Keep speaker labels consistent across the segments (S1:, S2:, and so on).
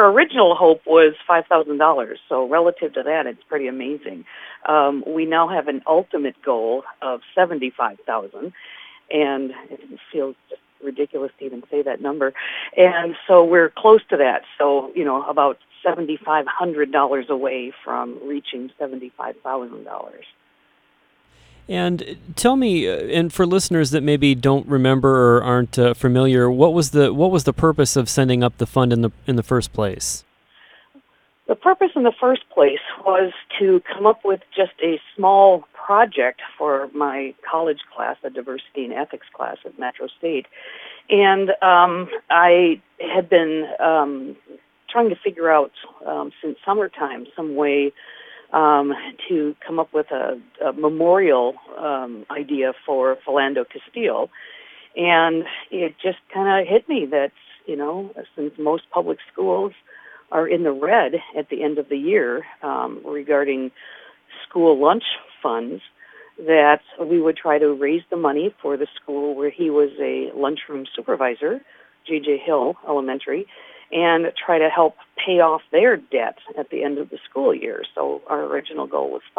S1: our original hope was $5,000. So relative to that, it's pretty amazing. We now have an ultimate goal of 75,000, and it feels just ridiculous to even say that number. And so we're close to that. So about $7,500 away from reaching $75,000.
S2: And tell me, and for listeners that maybe don't remember or aren't familiar, what was the purpose of sending up the fund in the first place?
S1: The purpose in the first place was to come up with just a small project for my college class, a diversity and ethics class at Metro State. And I had been trying to figure out since summertime some way to come up with a memorial idea for Philando Castile. And it just kind of hit me that, since most public schools are in the red at the end of the year regarding school lunch funds, that we would try to raise the money for the school where he was a lunchroom supervisor, J.J. Hill Elementary, and try to help pay off their debt at the end of the school year. So our original goal was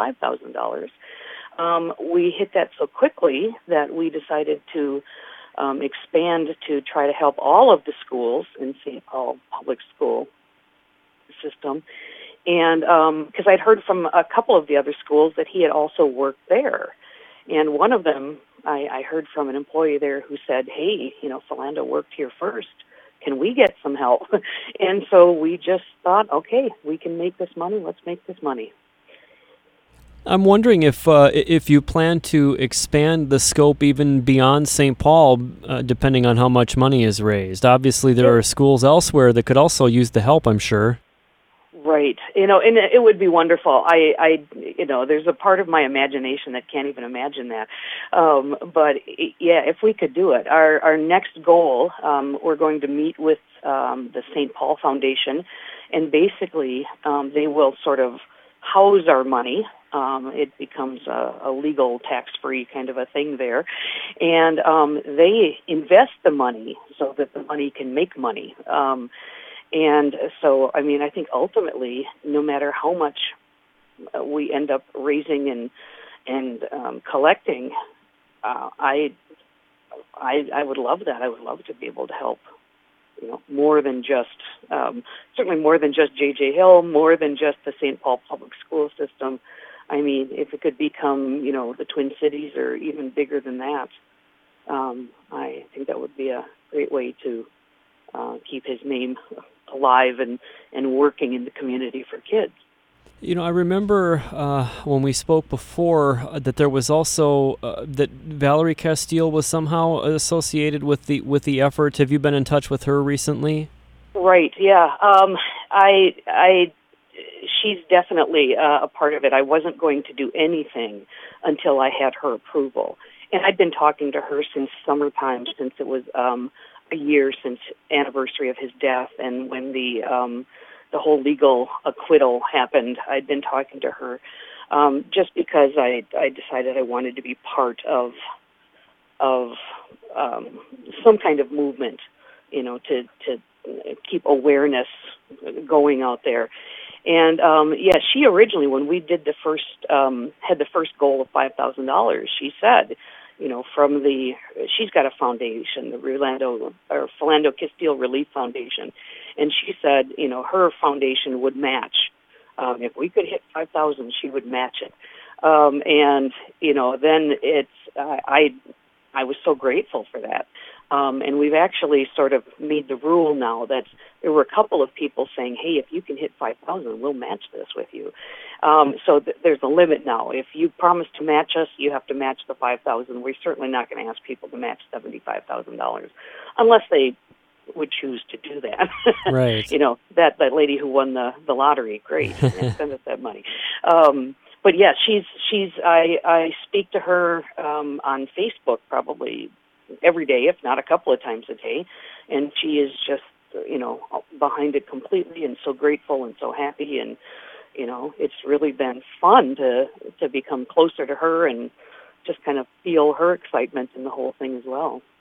S1: $5,000. We hit that so quickly that we decided to expand to try to help all of the schools in St. Paul Public School system. And because I'd heard from a couple of the other schools that he had also worked there. And one of them, I heard from an employee there who said, hey, Philando worked here first. Can we get some help? And so we just thought, okay, we can make this money. Let's make this money.
S2: I'm wondering if you plan to expand the scope even beyond St. Paul, depending on how much money is raised. Obviously, there are schools elsewhere that could also use the help, I'm sure.
S1: Right. And it would be wonderful. There's a part of my imagination that can't even imagine that. But yeah, if we could do it. Our next goal, we're going to meet with the St. Paul Foundation, and basically they will sort of house our money. It becomes a legal tax-free kind of a thing there. And they invest the money so that the money can make money. And so, I think ultimately, no matter how much we end up raising and collecting, I would love that. I would love to be able to help, more than just, certainly more than just J.J. Hill, more than just the St. Paul Public School system. If it could become, the Twin Cities or even bigger than that, I think that would be a great way to keep his name alive and working in the community for kids.
S2: I remember when we spoke before that there was also that Valerie Castile was somehow associated with the effort. Have you been in touch with her recently?
S1: Right. Yeah. She's definitely a part of it. I wasn't going to do anything until I had her approval, and I'd been talking to her since summertime, since it was a year since anniversary of his death, and when the whole legal acquittal happened, I'd been talking to her just because I decided I wanted to be part of some kind of movement, to keep awareness going out there. And she originally, when we did had the first goal of $5,000, she said, she's got a foundation, the Philando Castile Relief Foundation, and she said, her foundation would match. If we could hit 5,000, she would match it. Then I was so grateful for that. And we've actually sort of made the rule now that there were a couple of people saying, hey, if you can hit 5,000, we'll match this with you. So there's a limit now. If you promise to match us, you have to match the 5,000. We're certainly not going to ask people to match $75,000 unless they would choose to do that.
S2: Right.
S1: That lady who won the lottery, great, send us that money. But yeah, I speak to her on Facebook probably every day, if not a couple of times a day, and she is just behind it completely, and so grateful and so happy, and it's really been fun to become closer to her and just kind of feel her excitement in the whole thing as well.